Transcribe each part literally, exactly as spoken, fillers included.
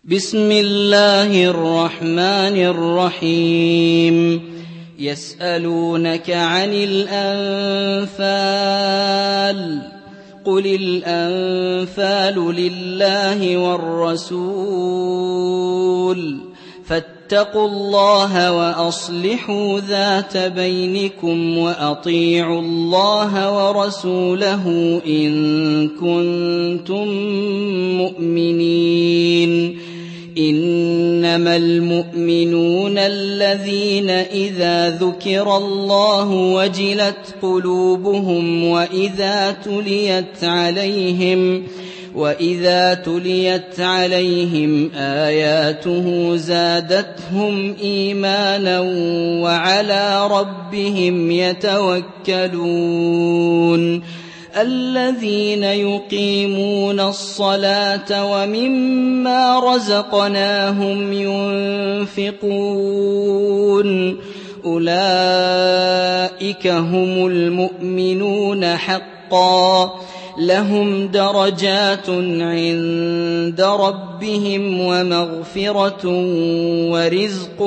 بسم الله الرحمن الرحيم يسألونك عن الأنفال قل الأنفال لله والرسول فاتقوا الله وأصلحوا ذات بينكم وأطيعوا الله ورسوله إن كنتم مؤمنين إنما المؤمنون الذين إذا ذكر الله وجلت قلوبهم وإذا تليت عليهم وإذا تليت عليهم آياته زادتهم إيمانا وعلى ربهم يتوكلون الذين يقيمون الصلاة ومما رزقناهم ينفقون أولئك هم المؤمنون حقا لهم درجات عند ربهم ومغفرة ورزق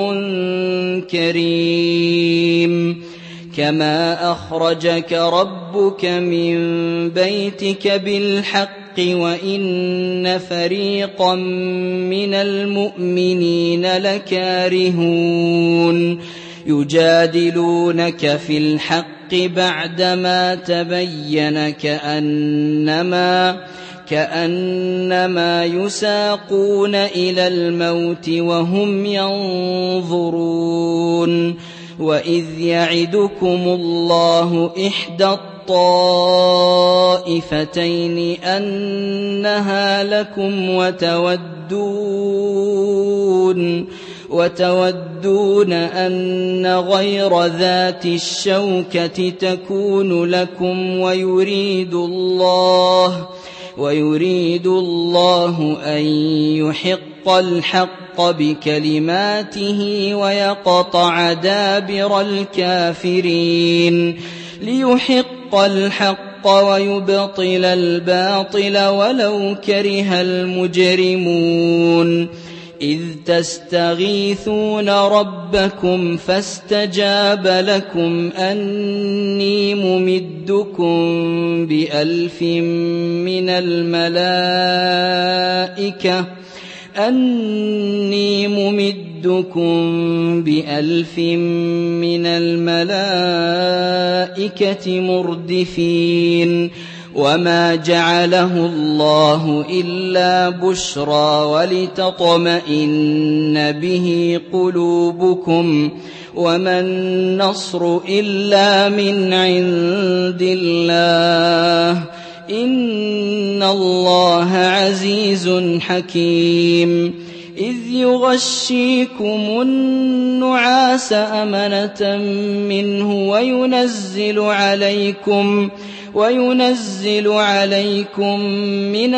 كريم كما أخرجك ربك من بيتك بالحق وإن فريقا من المؤمنين لكارهون يجادلونك في الحق بعدما تبين كأنما كأنما يساقون إلى الموت وهم ينظرون وإذ يعدكم الله إحدى الطائفتين أنها لكم وتودون وتودون أن غير ذات الشوكة تكون لكم ويريد الله ويريد الله أن يحق الحق بكلماته ويقطع دابر الكافرين ليحق الحق ويبطل الباطل ولو كره المجرمون إذ تستغيثون ربكم فاستجاب لكم أني ممدكم بألف من الملائكة أني ممدكم بألف من الملائكة مردفين وما جعله الله إلا بشرى ولتطمئن به قلوبكم وما النصر إلا من عند الله إن الله عزيز حكيم إذ يغشيكم النعاس أمنة منه وينزل عليكم وينزل عليكم من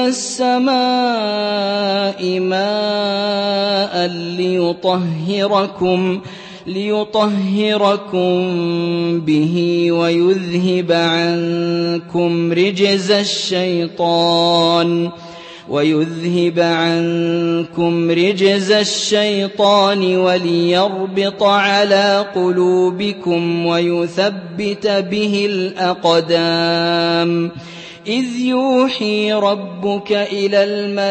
السماء ماء ليطهركم ليطهركم به ويذهب عنكم رجز الشيطان ويذهب عنكم رجز الشيطان وليربط على قلوبكم ويثبت به الأقدام إذ يوحي ربك إلى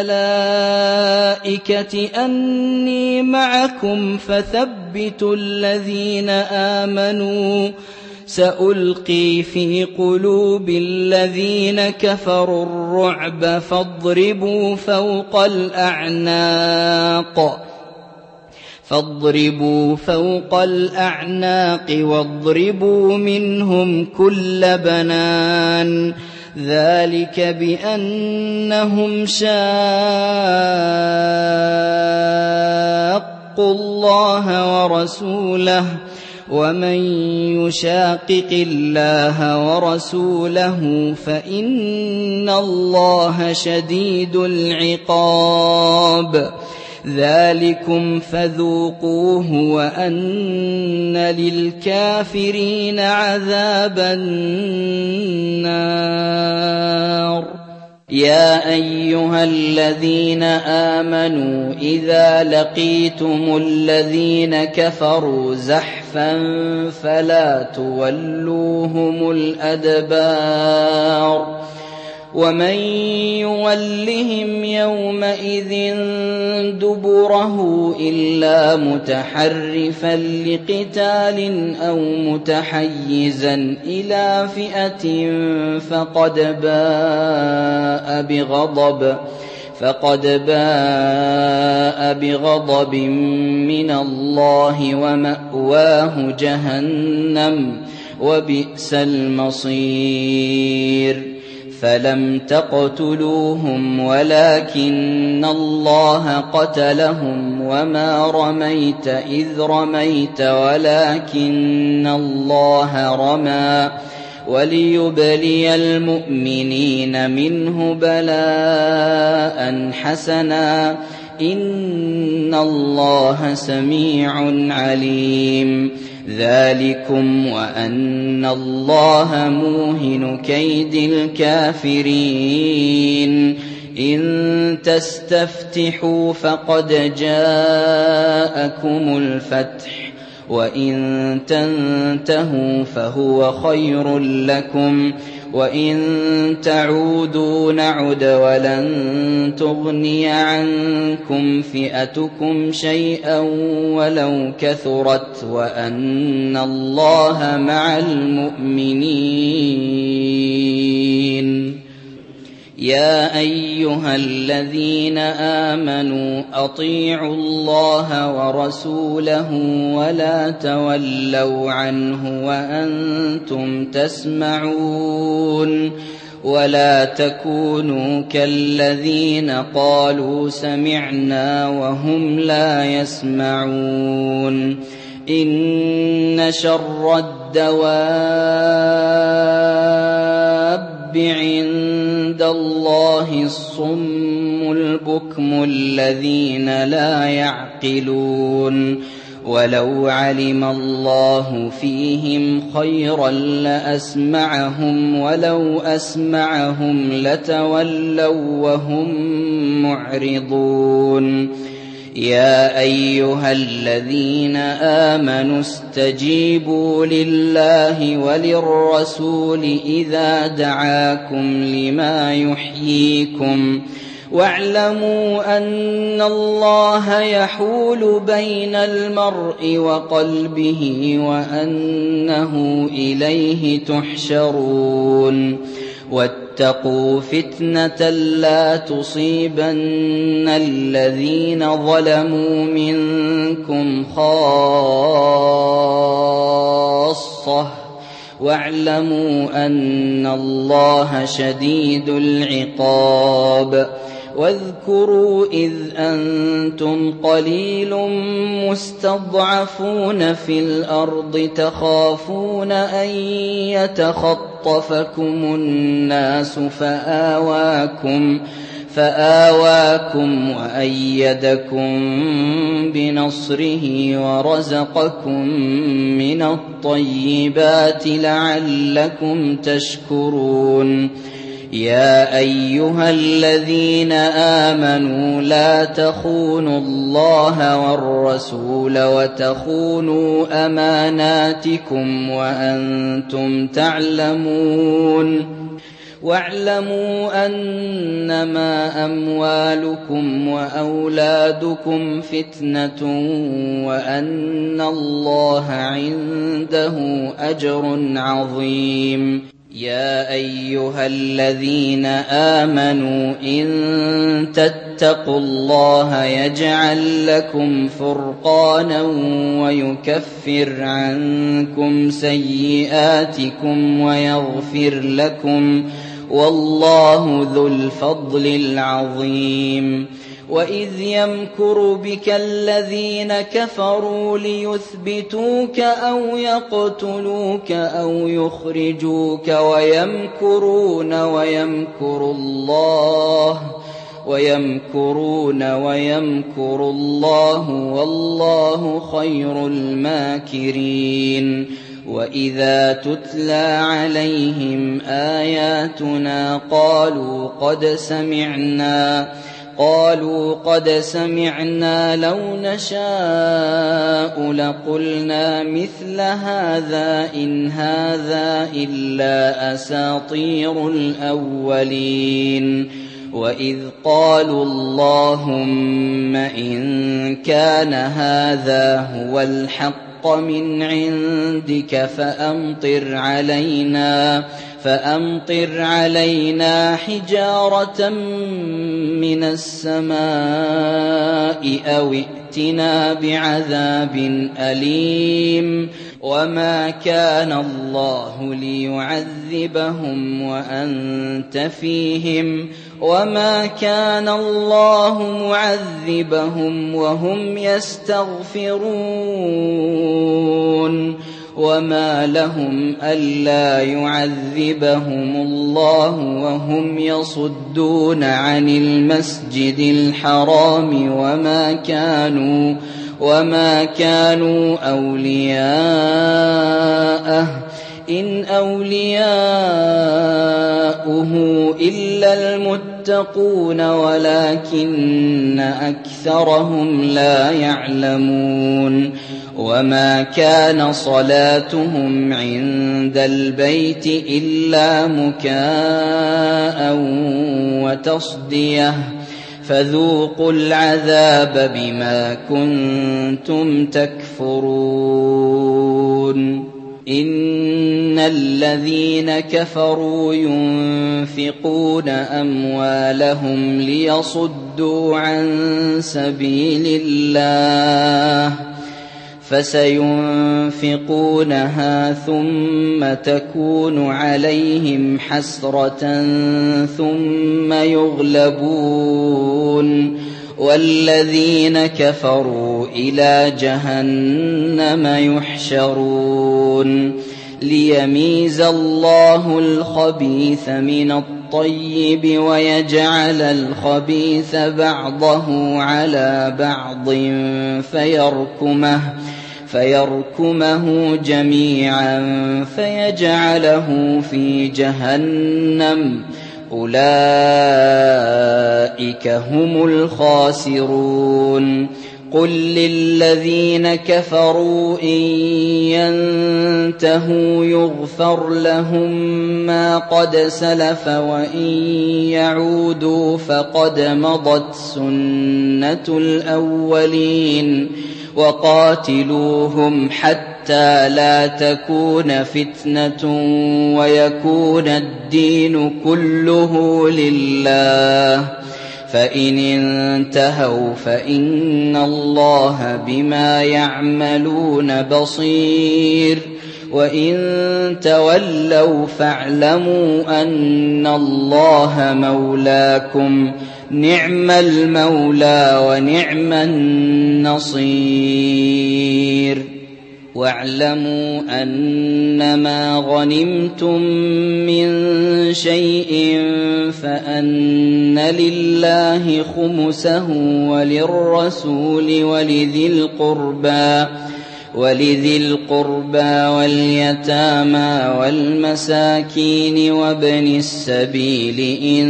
الملائكة أني معكم فثبتوا الذين آمنوا سألقي في قلوب الذين كفروا الرعب فاضربوا فوق الأعناق فاضربوا فوق الأعناق واضربوا منهم كل بنان ذلك بأنهم شاقوا الله ورسوله ومن يشاقق الله ورسوله فإن الله شديد العقاب ذلكم فذوقوه وأن للكافرين عذاب النار يا أيها الذين آمنوا إذا لقيتم الذين كفروا زحفا فلا تولوهم الأدبار ومن يولهم يومئذ دبره إلا متحرفا لقتال أو متحيزا إلى فئة فقد باء بغضب فقد باء بغضب من الله ومأواه جهنم وبئس المصير فلم تقتلوهم ولكن الله قتلهم وما رميت إذ رميت ولكن الله رمى وليبلي المؤمنين منه بلاء حسنا إن الله سميع عليم ذلكم وأن الله موهن كيد الكافرين إن تستفتحوا فقد جاءكم الفتح وإن تنتهوا فهو خير لكم وإن تعودوا نعد ولن تغني عنكم فئتكم شيئا ولو كثرت وأن الله مع المؤمنين يا أيها الذين آمنوا أطيعوا الله ورسوله ولا تولوا عنه وأنتم تسمعون ولا تكونوا كالذين قالوا سمعنا وهم لا يسمعون إن شر الدواب عند الله الصم البكم الذين لا يعقلون ولو علم الله فيهم خيرا لأسمعهم ولو أسمعهم لتولوا وهم معرضون يا أيها الذين آمنوا استجيبوا لله وللرسول إذا دعاكم لما يحييكم واعلموا أن الله يحول بين المرء وقلبه وأنه إليه تحشرون واتقوا فتنة لا تصيبن الذين ظلموا منكم خاصة واعلموا أن الله شديد العقاب واذكروا إذ أنتم قليل مستضعفون في الأرض تخافون أن يتخطفكم الناس فآواكم فآواكم وأيدكم بنصره ورزقكم من الطيبات لعلكم تشكرون يا أيها الذين آمنوا لا تخونوا الله والرسول وتخونوا أماناتكم وأنتم تعلمون واعلموا أنما أموالكم وأولادكم فتنة وأن الله عنده أجر عظيم يا أيها الذين آمنوا إن تتقوا الله يجعل لكم فرقانا ويكفر عنكم سيئاتكم ويغفر لكم والله ذو الفضل العظيم وإذ يمكر بك الذين كفروا ليثبتوك أو يقتلوك أو يخرجوك ويمكرون ويمكر الله ويمكرون ويمكر الله والله خير الماكرين وإذا تتلى عليهم آياتنا قالوا قد سمعنا قالوا قد سمعنا لو نشاء لقلنا مثل هذا إن هذا إلا أساطير الأولين وإذ قالوا اللهم إن كان هذا هو الحق من عندك فأمطر علينا فأمطر علينا حجارة من السماء أو ائتنا بعذاب أليم وما كان الله ليعذبهم وأنت فيهم وما كان الله معذبهم وهم يستغفرون وما لهم ألا يعذبهم الله وهم يصدون عن المسجد الحرام وما كانوا وما كانوا أولياءه إن أولياؤه إلا المتقون ولكن أكثرهم لا يعلمون وما كان صلاتهم عند البيت إلا مكاء وتصدية فذوقوا العذاب بما كنتم تكفرون إن الذين كفروا ينفقون أموالهم ليصدوا عن سبيل الله فسينفقونها ثم تكون عليهم حسرة ثم يغلبون والذين كفروا إلى جهنم يحشرون ليميز الله الخبيث من الطيب ويجعل الخبيث بعضه على بعض فيركمه فيركمه جميعا فيجعله في جهنم أولئك هم الخاسرون قل للذين كفروا إن ينتهوا يغفر لهم ما قد سلف وإن يعودوا فقد مضت سنة الأولين وقاتلوهم حتى لا تكون فتنة ويكون الدين كله لله فإن انتهوا فإن الله بما يعملون بصير وإن تولوا فاعلموا أن الله مولاكم نعم المولى ونعم النصير واعلموا أنما غنمتم من شيء فأن لله خمسه وللرسول ولذي القربى ولذي القربى واليتامى والمساكين وابن السبيل إن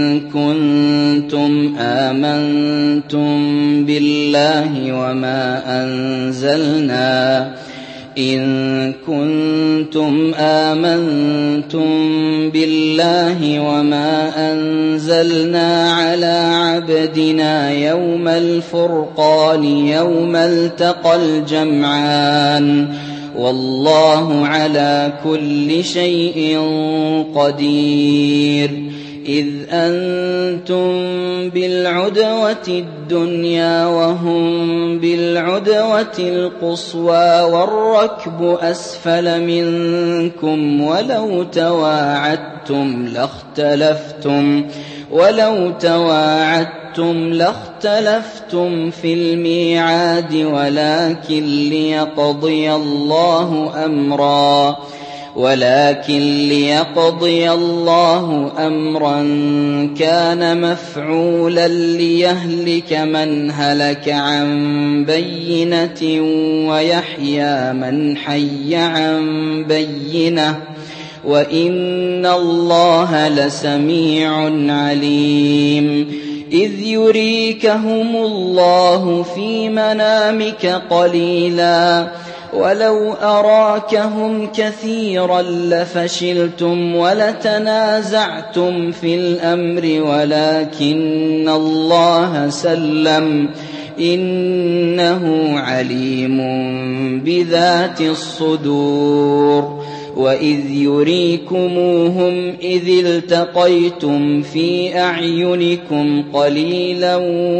كنتم آمنتم بالله وما أنزلنا إن كنتم آمنتم بالله وما أنزلنا على عبدنا يوم الفرقان يوم التقى الجمعان والله على كل شيء قدير إذ أنتم بالعدوة الدنيا وهم بالعدوة القصوى والركب أسفل منكم ولو تواعدتم لاختلفتم ولو تواعدتم لاختلفتم في الميعاد ولكن ليقضي الله أمرا ولكن ليقضي الله أمرا كان مفعولا ليهلك من هلك عن بينة ويحيى من حي عن بينة وإن الله لسميع عليم إذ يريكهم الله في منامك قليلا ولو أراكهم كثيرا لفشلتم ولتنازعتم في الأمر ولكن الله سلم إنه عليم بذات الصدور وإذ يريكموهم إذ التقيتم في أعينكم قليلا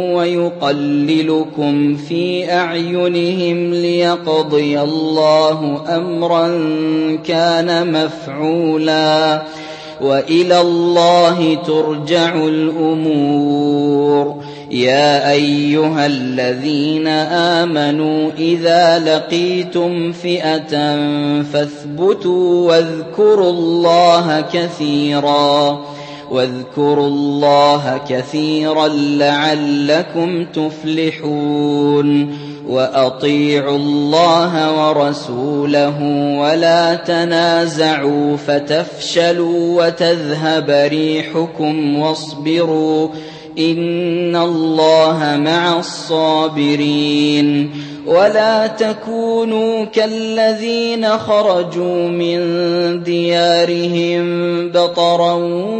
ويقللكم في أعينهم ليقضي الله أمرا كان مفعولا وإلى الله ترجع الأمور يا أيها الذين آمنوا إذا لقيتم فئة فاثبتوا واذكروا الله كثيرا واذكروا الله كثيرا لعلكم تفلحون وأطيعوا الله ورسوله ولا تنازعوا فتفشلوا وتذهب ريحكم واصبروا إن الله مع الصابرين ولا تكونوا كالذين خرجوا من ديارهم بطرا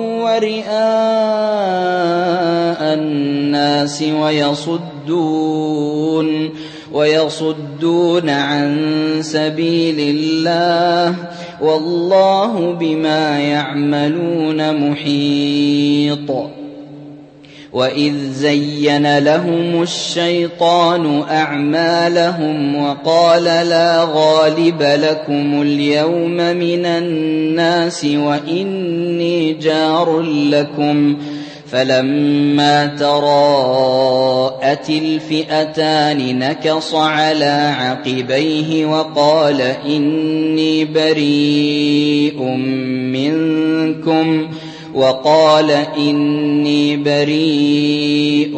ورئاء الناس ويصدون ويصدون عن سبيل الله والله بما يعملون محيط وإذ زين لهم الشيطان أعمالهم وقال لا غالب لكم اليوم من الناس وإني جار لكم فلما تراءت الفئتان نكص على عقبيه وقال إني بريء منكم وقال إني بريء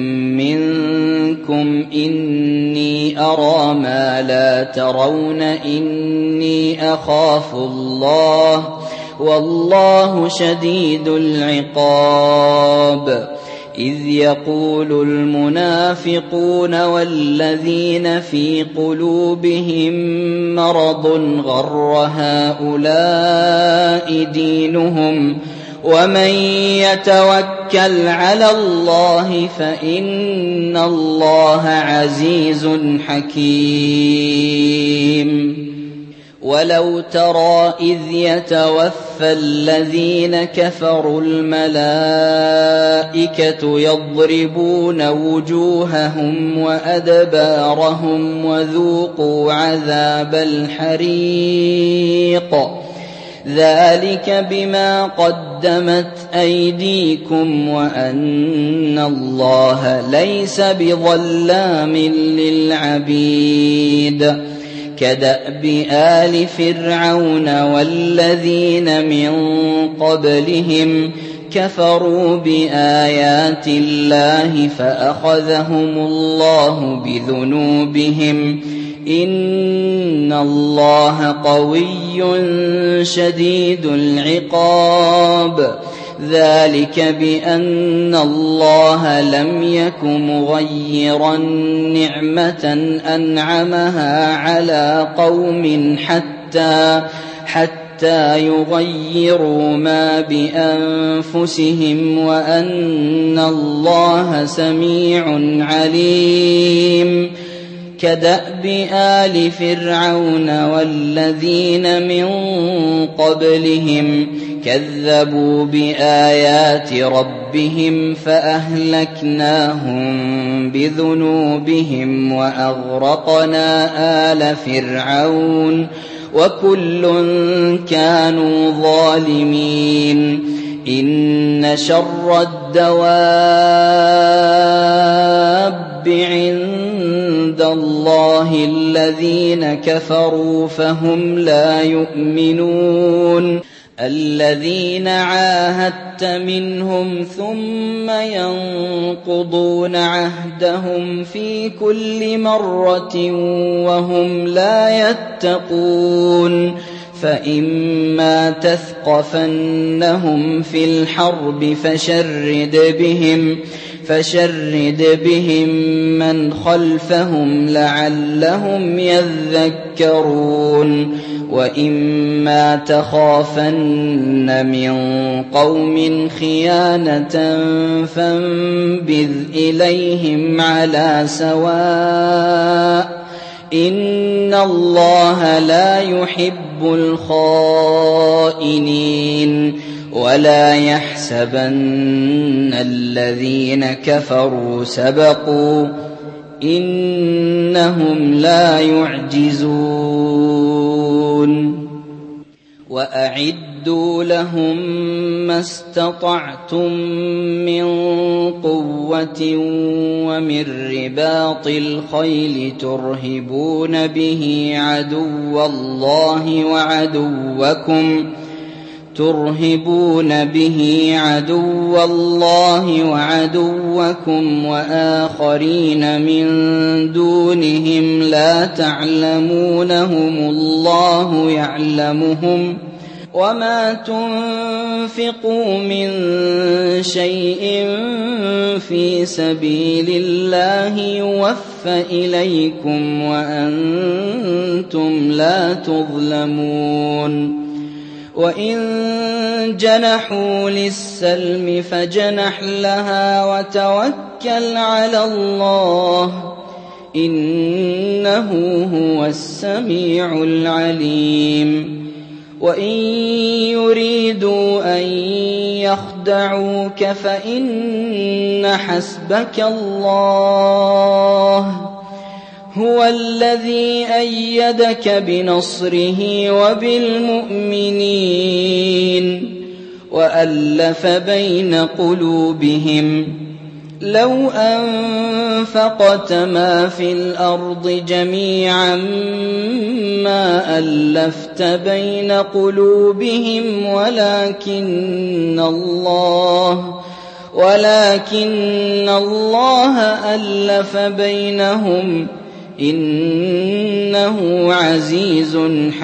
منكم إني أرى ما لا ترون إني أخاف الله والله شديد العقاب إذ يقول المنافقون والذين في قلوبهم مرض غر هؤلاء دينهم ومن يتوكل على الله فإن الله عزيز حكيم ولو ترى إذ يتوفى الذين كفروا الملائكة يضربون وجوههم وأدبارهم وذوقوا عذاب الحريق ذلك بما قدمت أيديكم وأن الله ليس بظلام للعبيد كدأب آل فرعون والذين من قبلهم كفروا بآيات الله فأخذهم الله بذنوبهم إن الله قوي شديد العقاب ذلك بأن الله لم يك مغيرا نعمة أنعمها على قوم حتى حتى يغيروا ما بأنفسهم وأن الله سميع عليم كدأب آل فرعون والذين من قبلهم كذبوا بآيات ربهم فأهلكناهم بذنوبهم وأغرقنا آل فرعون وكل كانوا ظالمين إن شر الدواب عند الله الذين كفروا فهم لا يؤمنون الذين عاهدت منهم ثم ينقضون عهدهم في كل مرة وهم لا يتقون فإما تثقفنهم في الحرب فشرد بهم فشرد بهم من خلفهم لعلهم يذكرون وإما تخافن من قوم خيانة فانبذ إليهم على سواء إن الله لا يحب الخائنين ولا يحسبن الذين كفروا سبقوا إنهم لا يعجزون وأعدوا لهم ما استطعتم من قوة ومن رباط الخيل ترهبون به عدو الله وعدوكم ترهبون به عدو الله وعدوكم وآخرين من دونهم لا تعلمونهم الله يعلمهم وما تنفقوا من شيء في سبيل الله يوفى إليكم وأنتم لا تظلمون وإن جنحوا للسلم فجنح لها وتوكل على الله إنه هو السميع العليم وإن يريدوا أن يخدعوك فإن حسبك الله هو الذي أيدك بنصره وبالمؤمنين وألف بين قلوبهم لو أنفقت ما في الأرض جميعا ما ألفت بين قلوبهم ولكن الله ولكن الله ألف بينهم إنه عزيز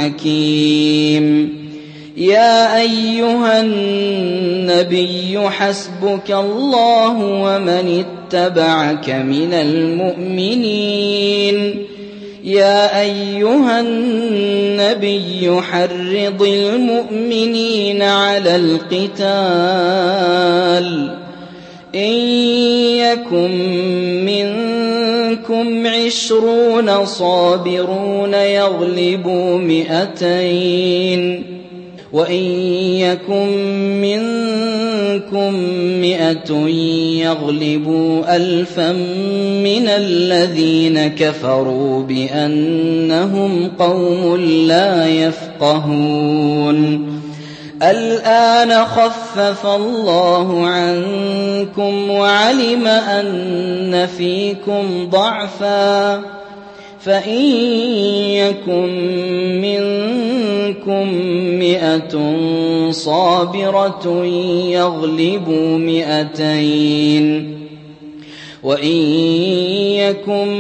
حكيم يا أيها النبي حسبك الله ومن اتبعك من المؤمنين يا أيها النبي حرض المؤمنين على القتال إن يكن منكم عشرون صابرون يغلبوا مئتين وإن يكن منكم مئة يغلبوا ألفا من الذين كفروا بأنهم قوم لا يفقهون الآن خفف الله عنكم وعلم أن فيكم ضعفا فإن يكن منكم مئة صابرة يغلبوا مئتين وإن يكن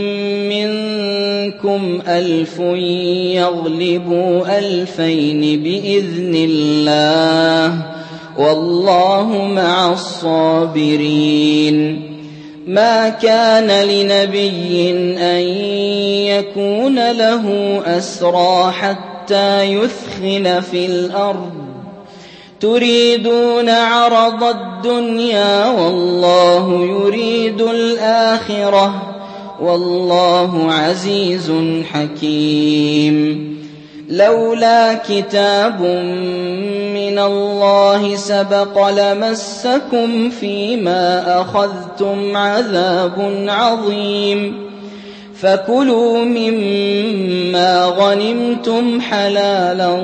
منكم ألف يغلبوا ألفين بإذن الله والله مع الصابرين ما كان لنبي أن يكون له أسرى حتى يثخن في الأرض تريدون عرض الدنيا والله يريد الآخرة والله عزيز حكيم لولا كتاب من الله سبق لمسكم فيما أخذتم عذاب عظيم فكلوا مما غنمتم حلالا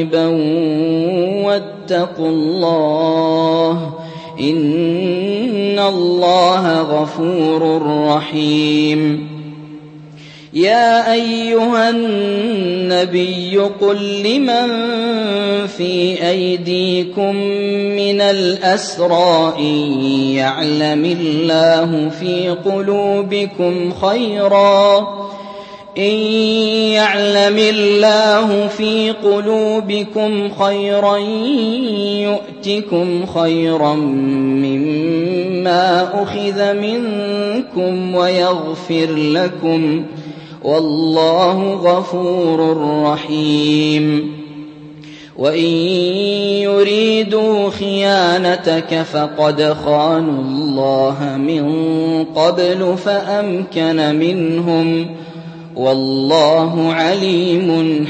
طيبا واتقوا الله إن إِنَّ اللَّهَ غَفُورٌ رَّحِيمٌ يَا أَيُّهَا النَّبِيُّ قُل لِّمَن فِي أَيْدِيكُم مِّنَ الْأَسْرَىٰ إِن يَعْلَمِ اللَّهُ فِي قُلُوبِكُمْ خَيْرًا إِن يَعْلَمِ اللَّهُ فِي قُلُوبِكُمْ خَيْرًا يُؤْتِكُمْ خَيْرًا مِّمَّا أُخِذَ مِنكُمْ وَيَغْفِرْ لَكُمْ وَاللَّهُ غَفُورٌ رَّحِيمٌ وَإِن يُرِيدُوا خِيَانَتَكَ فَقَدْ خَانُوا اللَّهَ مِن قَبْلُ فَأَمْكَنَ مِنْهُمْ وَاللَّهُ عَلِيمٌ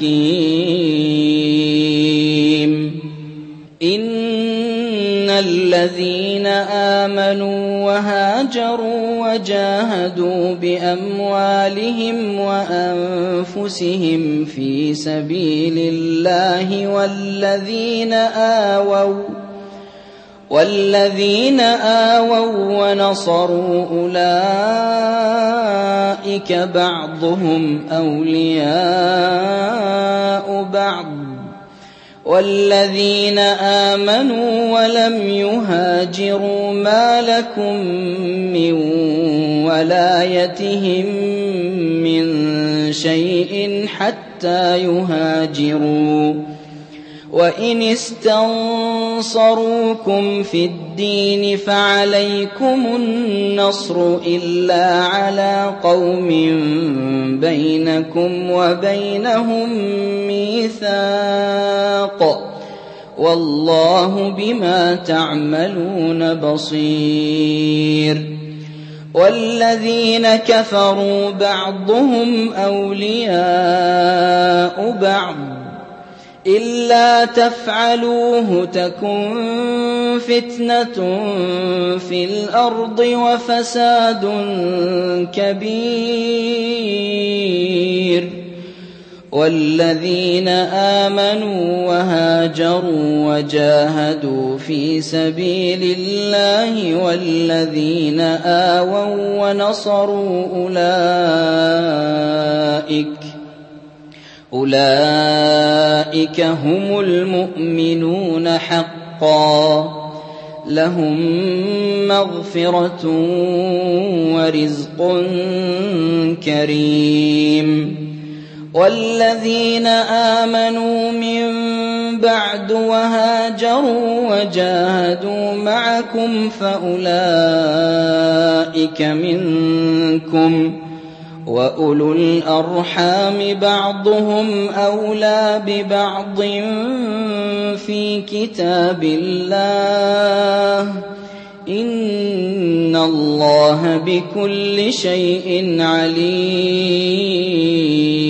حَكِيمٌ إِنَّ الَّذِينَ آمَنُوا وَهَاجَرُوا وَجَاهَدُوا بِأَمْوَالِهِمْ وَأَنفُسِهِمْ فِي سَبِيلِ اللَّهِ وَالَّذِينَ آوَوا وَالَّذِينَ آوَوا وَّنَصَرُوا أُولَٰئِكَ بَعْضُهُمْ أَوْلِيَاءُ بَعْضٍ وَالَّذِينَ آمَنُوا وَلَمْ يُهَاجِرُوا مَا لَكُم مِّن وَلَايَتِهِم مِّن شَيْءٍ حَتَّىٰ يُهَاجِرُوا ۚ وَإِنِ اسْتَنصَرُوكُمْ فِي الدِّينِ فَعَلَيْكُمُ النَّصْرُ إِلَّا عَلَىٰ قَوْمٍ بَيْنَكُمْ وَبَيْنَهُم مِّيثَاقٌ ۗ وَاللَّهُ بِمَا تَعْمَلُونَ بَصِيرٌ وَالَّذِينَ كَفَرُوا بَعْضُهُمْ أَوْلِيَاءُ بَعْضٍ إِلَّا تَفْعَلُوهُ تَكُن فِتْنَةٌ فِي الْأَرْضِ وَفَسَادٌ كَبِيرٌ وَالَّذِينَ آمَنُوا وَهَاجَرُوا وَجَاهَدُوا فِي سَبِيلِ اللَّهِ وَالَّذِينَ آوَوا وَّنَصَرُوا أُولَٰئِكَ أُولَٰئِكَ هُمُ الْمُؤْمِنُونَ حَقًّا ۚ لَّهُم مَّغْفِرَةٌ وَرِزْقٌ كَرِيمٌ وَالَّذِينَ آمَنُوا مِن بَعْدُ وَهَاجَرُوا وَجَاهَدُوا مَعَكُمْ فَأُولَٰئِكَ مِنكُمْ ۚ وَأُولُو الْأَرْحَامِ بَعْضُهُمْ أَوْلَىٰ بِبَعْضٍ فِي كِتَابِ اللَّهِ ۗ إِنَّ اللَّهَ بِكُلِّ شَيْءٍ عَلِيمٌ